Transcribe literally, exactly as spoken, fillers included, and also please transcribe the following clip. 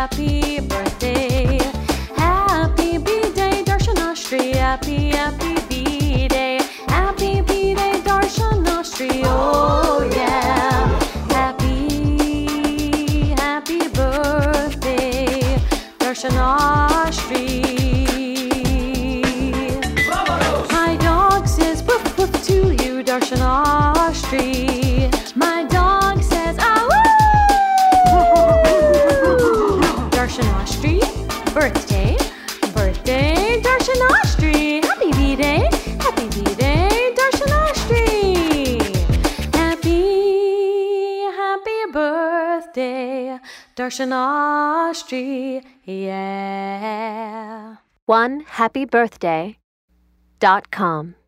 happy birthday. Happy B-Day, Darshanashri. Happy, happy B-Day. Happy B-Day, Darshanashri. Oh yeah. Happy, happy birthday, Darshanashri. My dog says woof woof to you, Darshanashri. My dog says ah woo. Darshanashri, birthday, birthday, Darshanashri. Happy B-Day, happy B-Day, Darshanashri. Happy, happy birthday, Darshanashri. Yeah. one happy birthday dot com